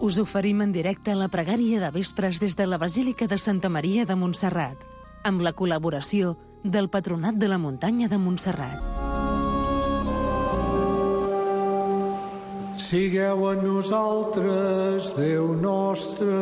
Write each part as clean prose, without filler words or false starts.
Us oferim en directe la pregària de vespres des de la Basílica de Santa Maria de Montserrat, amb la col·laboració del Patronat de la Muntanya de Montserrat. Sigueu en nosaltres, Déu nostre.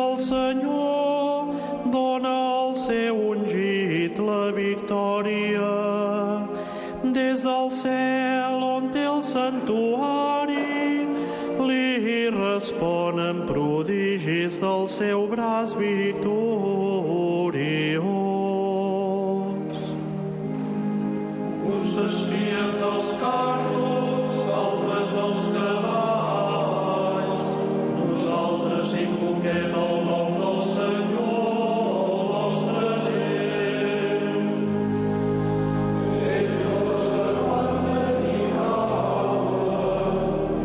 el Senyor dona al seu ungit la victòria. Des del cel on té el santuari li responen prodigis del seu braç victoriós. Uns desfien dels carros, altres dels cavalls. Nosaltres invoquem el nom del Senyor, el nostre Déu. Ells observen i cauen,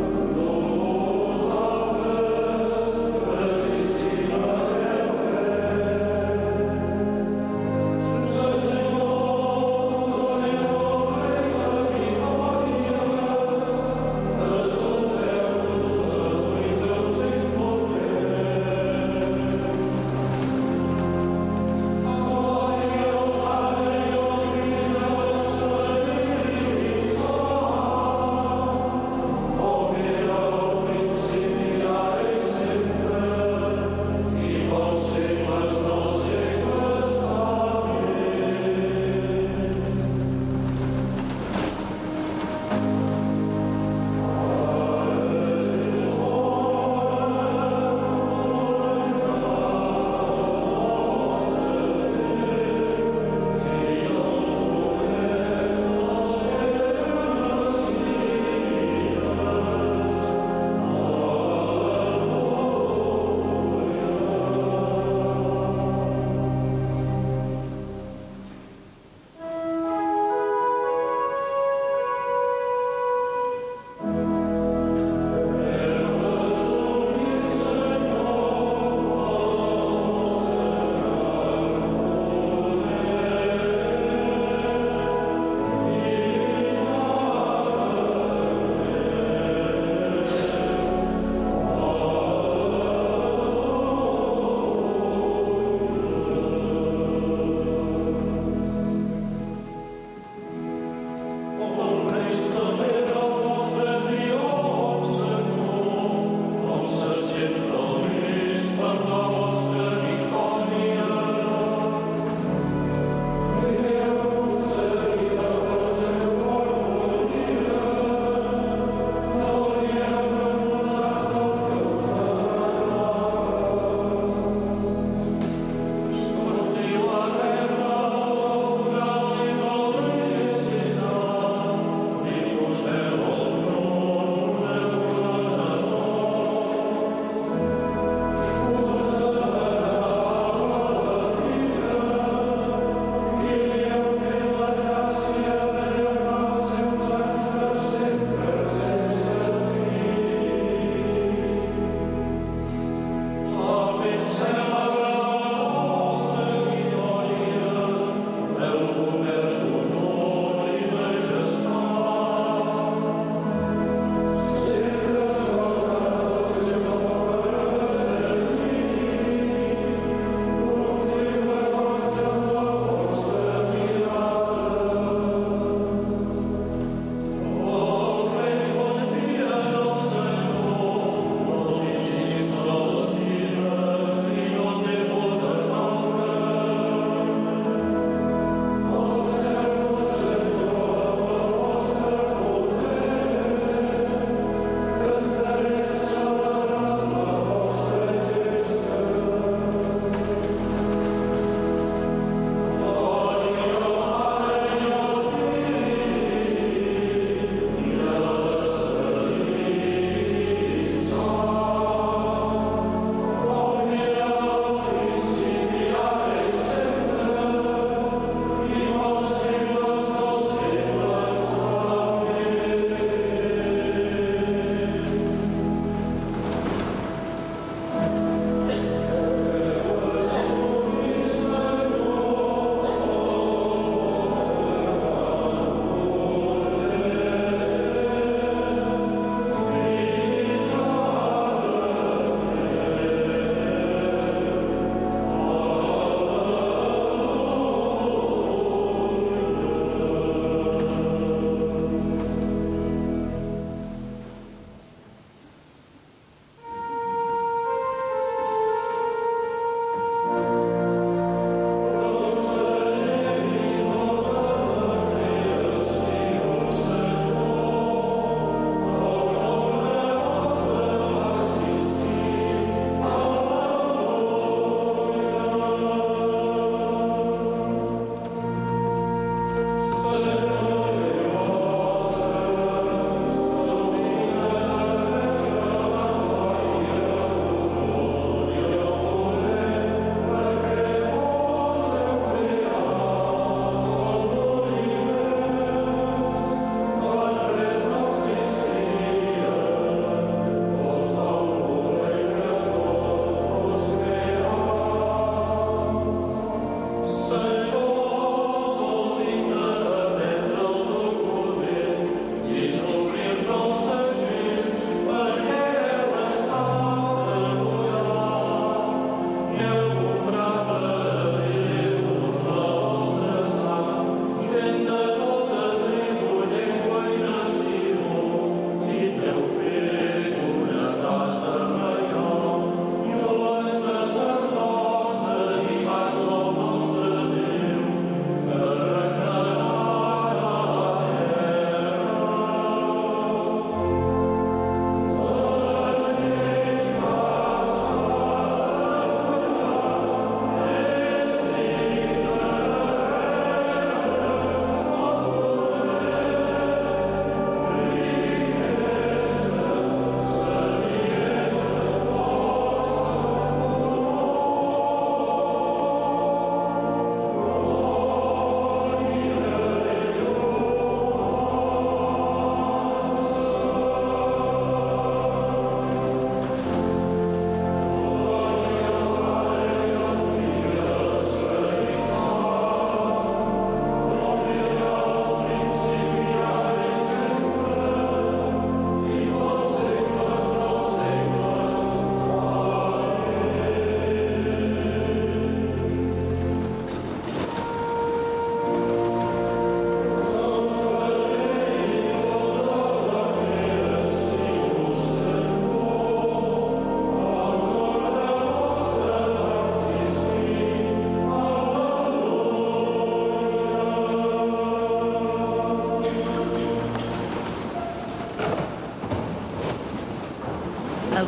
nosaltres resistim a Senyor, doneu al Rei la victòria.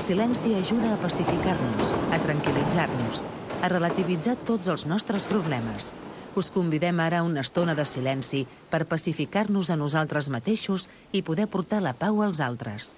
silenci ajuda a pacificar-nos, a tranquil·litzar-nos, a relativitzar tots els nostres problemes. Us convidem ara a una estona de silenci per pacificar-nos a nosaltres mateixos i poder portar la pau als altres.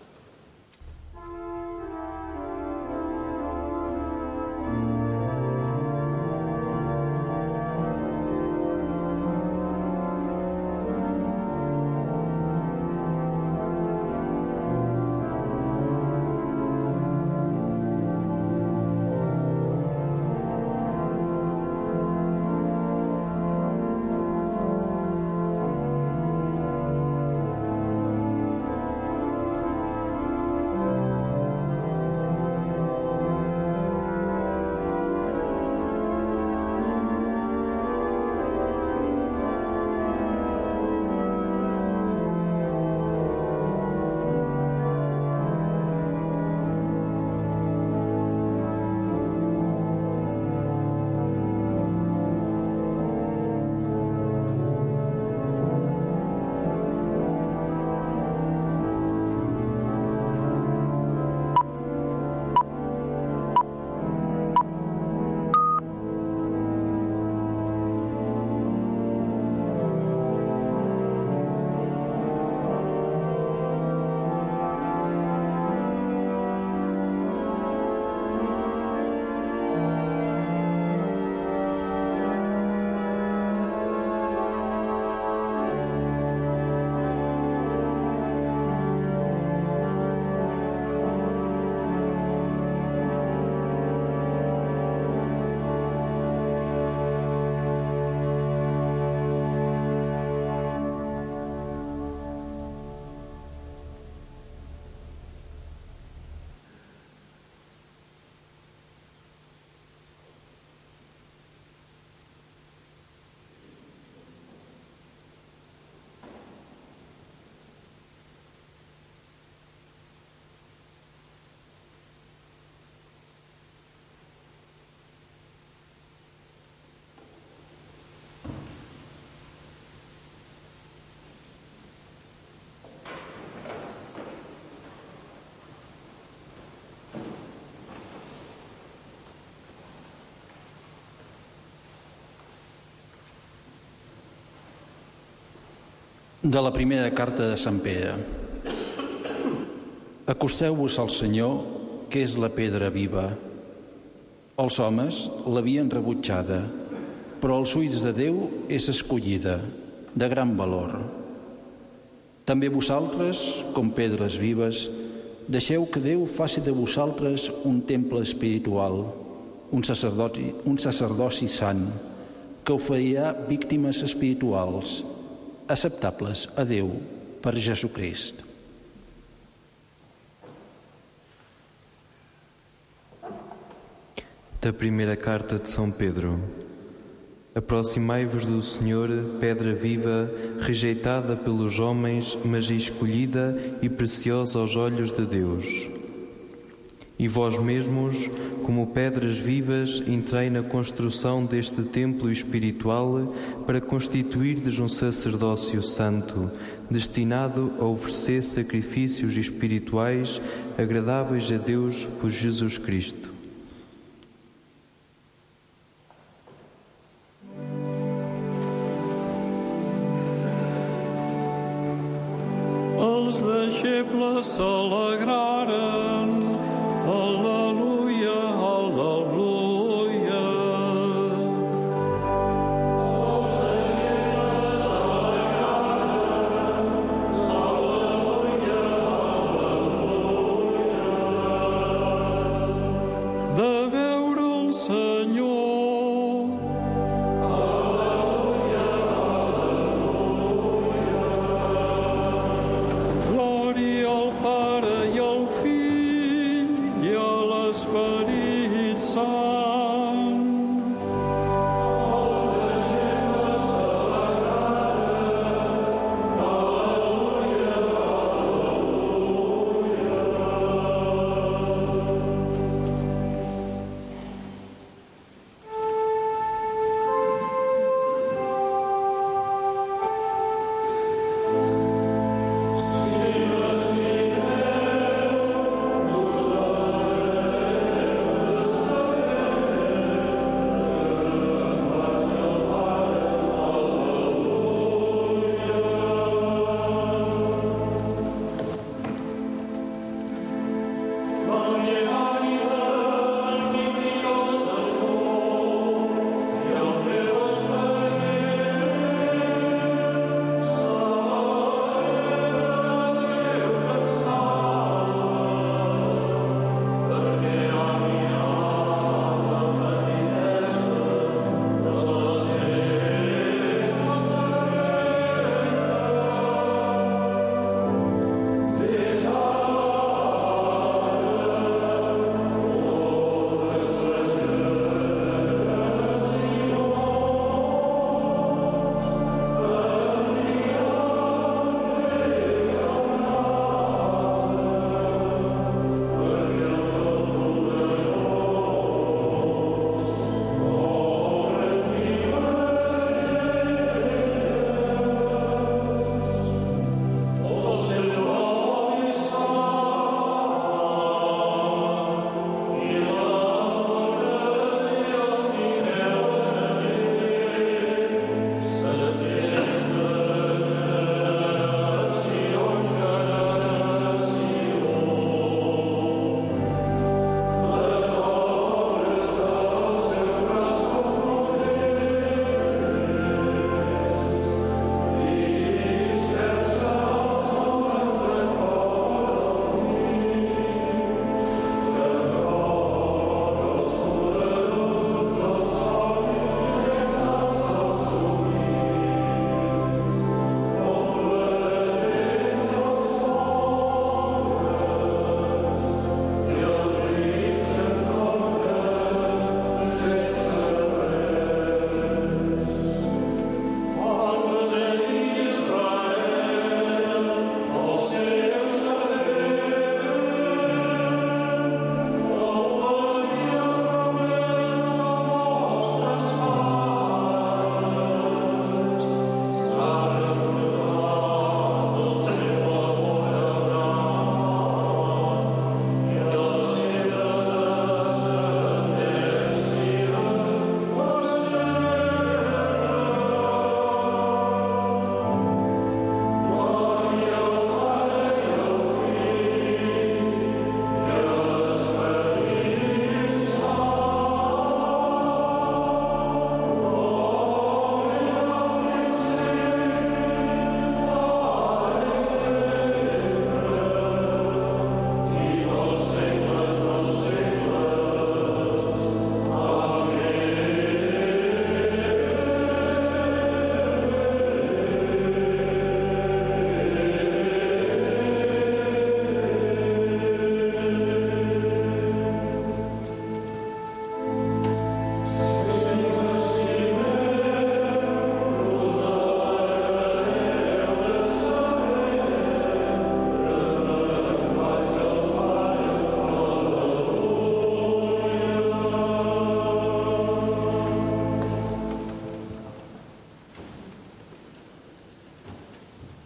De la primera carta de Sant Pere. Acosteu-vos al Senyor, que és la pedra viva. Els homes l'havien rebutjada, però als ulls de Déu és escollida, de gran valor. També vosaltres, com pedres vives, deixeu que Déu faci de vosaltres un temple espiritual, un sacerdoci sant, que oferirà víctimes espirituals, acceptables a Déu per Jesucrist. Da primeira carta de São Pedro. Aproximai-vos do Senhor, pedra viva, rejeitada pelos homens, mas escolhida e preciosa aos olhos de Deus. E vós mesmos, como pedras vivas, entrei na construção deste templo espiritual para constituirdes um sacerdócio santo, destinado a oferecer sacrifícios espirituais agradáveis a Deus por Jesus Cristo. Els deixebles s'alegraren. Al·leluia, al·leluia. Els deixebles s'alegraren. Al·leluia, al·leluia. De veure el Senyor.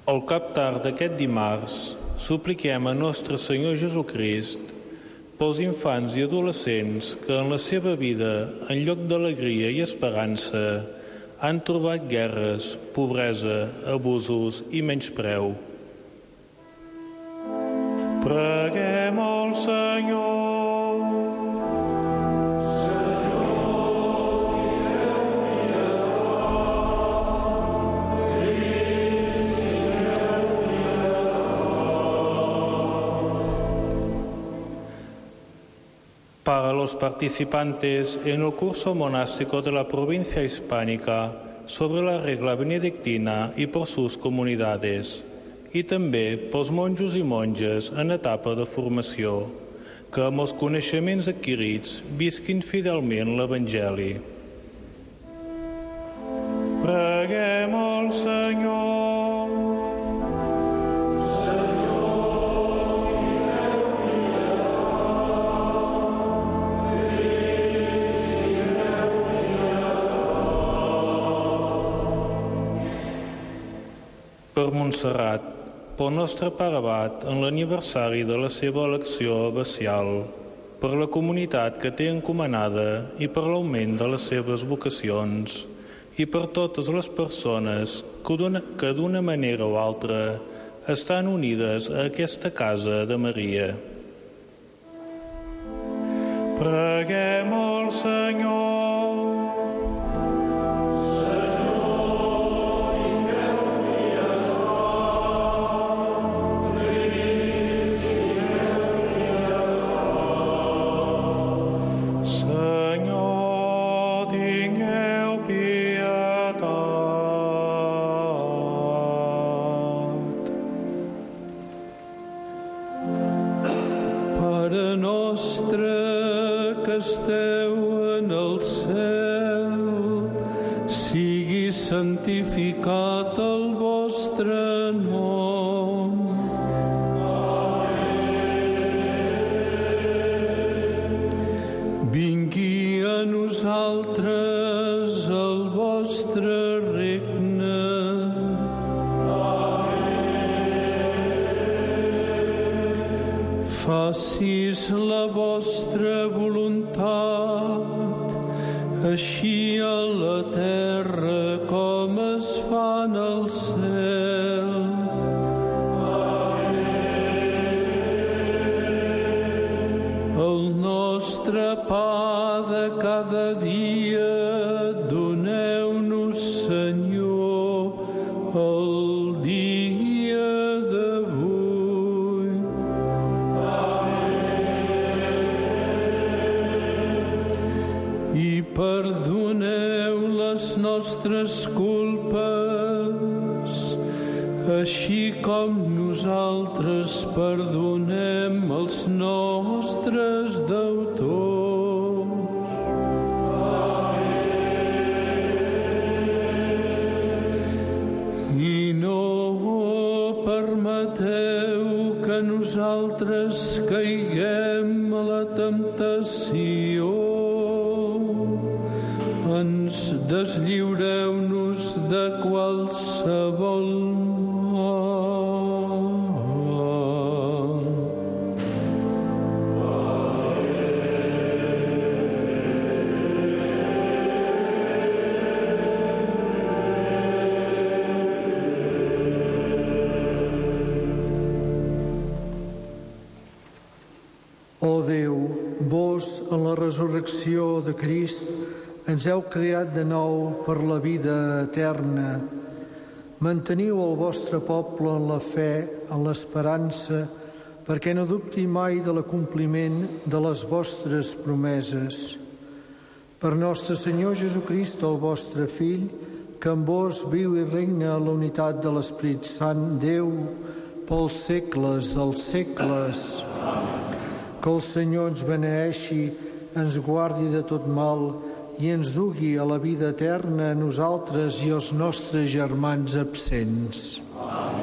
Al cap tard d'aquest dimarts, supliquem a Nostre Senyor Jesucrist pels infants i adolescents que en la seva vida, en lloc d'alegria i esperança, han trobat guerres, pobresa, abusos i menyspreu. Preguem al Senyor. Para los participantes en el curso monástico de la provincia hispánica sobre la regla benedictina y por sus comunidades, i també pels monjos i monges en etapa de formació, que amb els coneixements adquirits visquin fidelment l'Evangeli. Preguem al Senyor. Per Montserrat, pel nostre pare abat en l'aniversari de la seva elecció abacial, per la comunitat que té encomanada i per l'augment de les seves vocacions, i per totes les persones que d'una manera o altra estan unides a aquesta casa de Maria. Preguem al Senyor. Santificat el vostre nom. Vingui a nosaltres el vostre regne. Facis la vostra voluntat, així a la terra com es fa en el cel. El nostre pa de cada dia doneu-nos, Senyor, el dia d'avui. I perdoneu les nostres culpes, així com nosaltres perdonem els nostres deutors. I no permeteu que nosaltres caiguem a la temptació. Deslliureu-nos de qualsevol mal. Ó Déu, vos, en la resurrecció de Crist, ens heu creat de nou per la vida eterna. Manteniu el vostre poble en la fe, en l'esperança, perquè no dubti mai de l'acompliment de les vostres promeses. Per nostre Senyor Jesucrist, el vostre Fill, que amb vos viu i regna a la unitat de l'Esperit Sant, Déu, pels segles dels segles. Que el Senyor ens beneeixi, ens guardi de tot mal i ens dugui a la vida eterna a nosaltres i als nostres germans absents. Amén.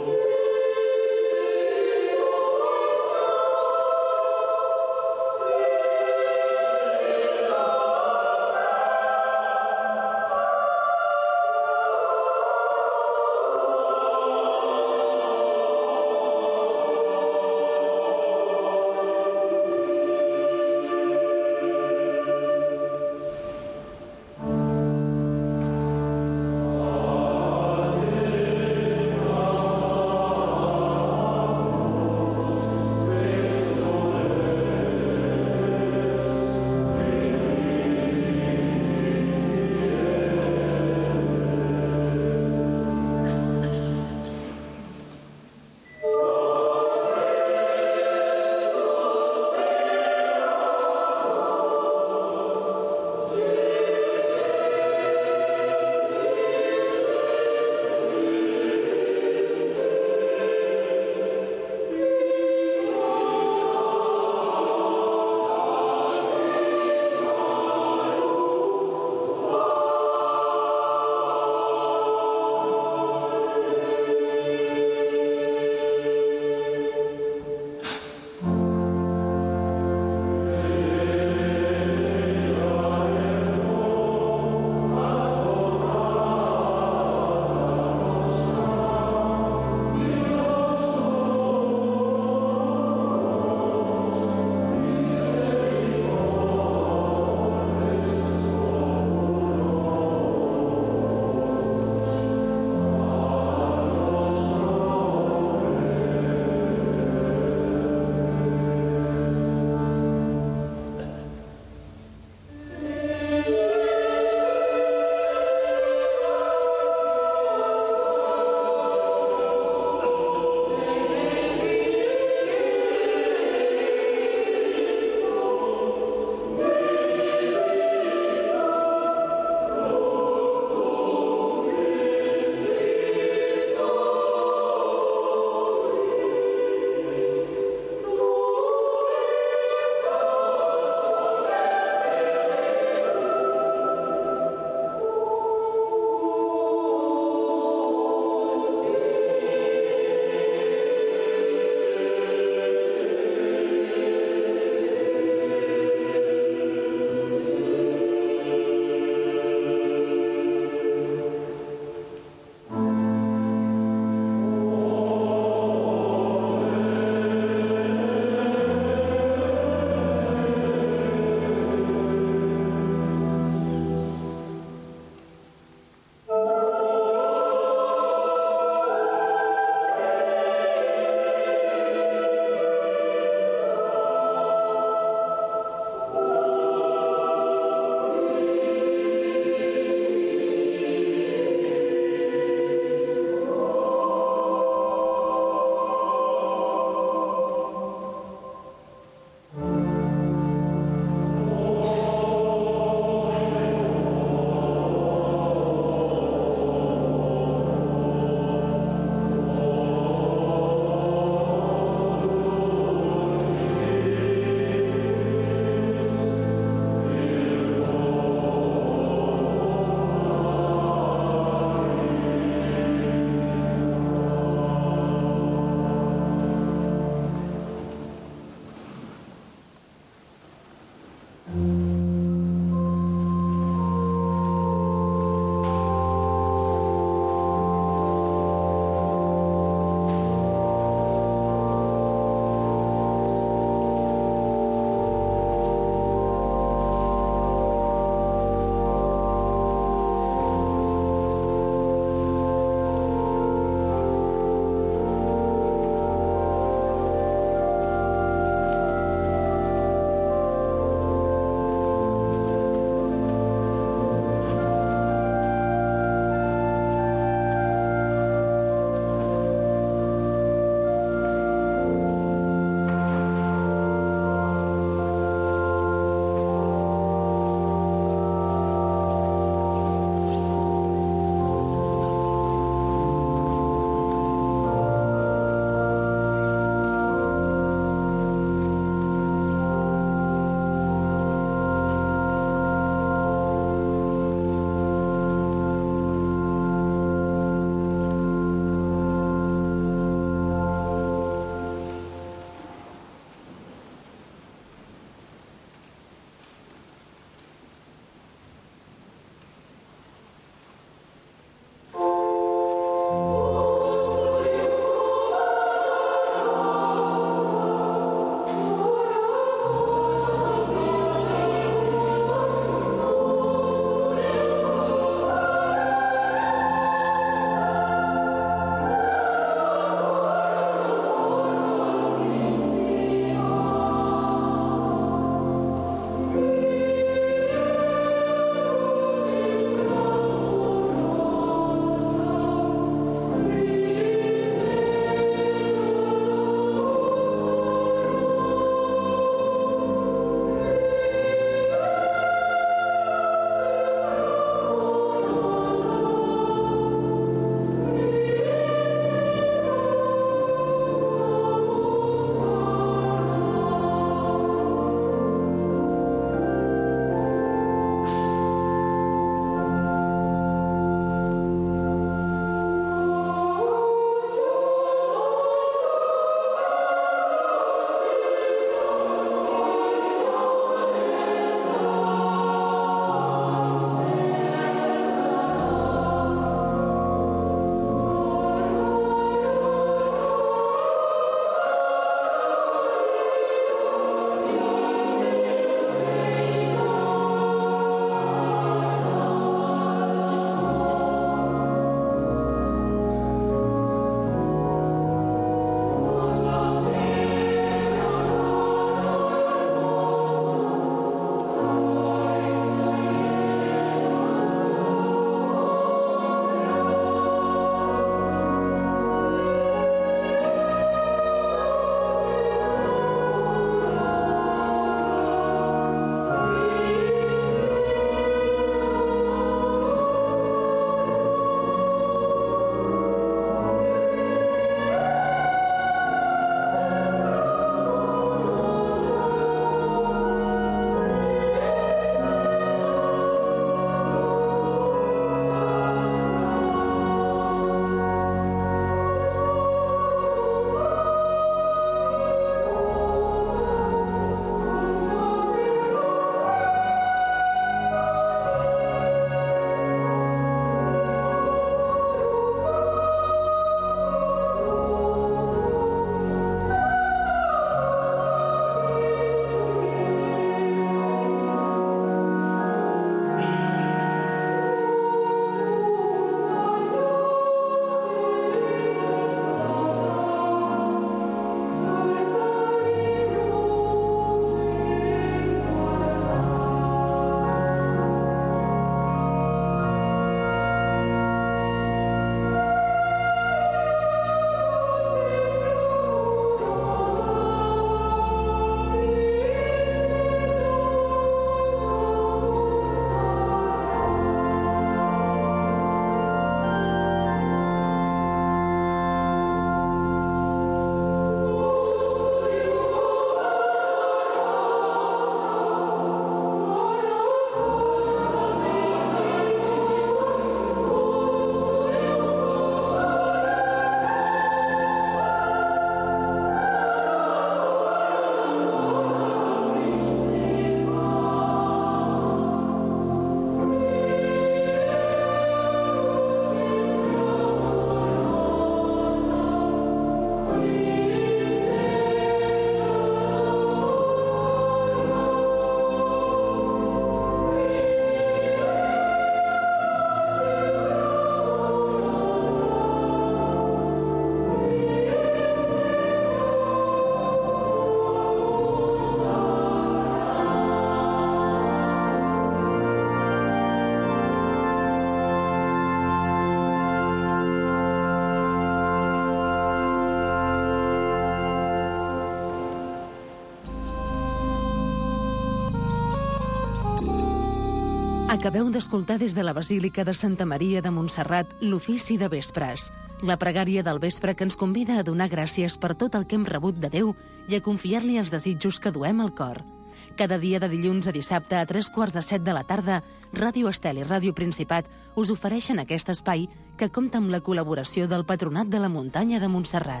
Acabeu d'escoltar des de la Basílica de Santa Maria de Montserrat l'ofici de vespres, la pregària del vespre que ens convida a donar gràcies per tot el que hem rebut de Déu i a confiar-li els desitjos que duem al cor. Cada dia de dilluns a dissabte a 7:45 de la tarda, Ràdio Estel i Ràdio Principat us ofereixen aquest espai que compta amb la col·laboració del Patronat de la Muntanya de Montserrat.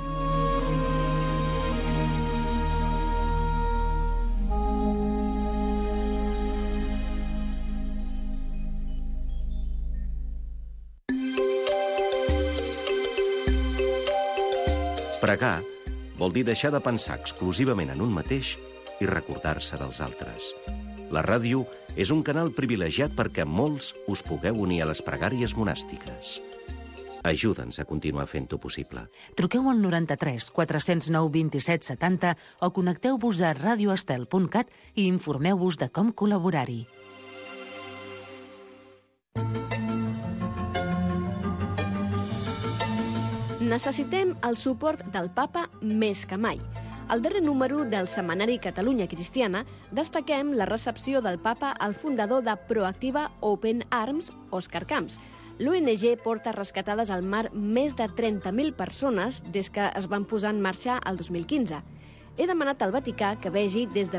Pregar vol dir deixar de pensar exclusivament en un mateix i recordar-se dels altres. La ràdio és un canal privilegiat perquè molts us pugueu unir a les pregàries monàstiques. Ajuda'ns a continuar fent-ho possible. Truqueu al 93 409 27 70 o connecteu-vos a radioestel.cat i informeu-vos de com col·laborar-hi. Necessitem el suport del papa més que mai. Al darrer número del setmanari Catalunya Cristiana destaquem la recepció del papa al fundador de Proactiva Open Arms, Òscar Camps. L'ONG porta rescatades al mar més de 30.000 persones des que es van posar en marxa el 2015. He demanat al Vaticà que vegi des de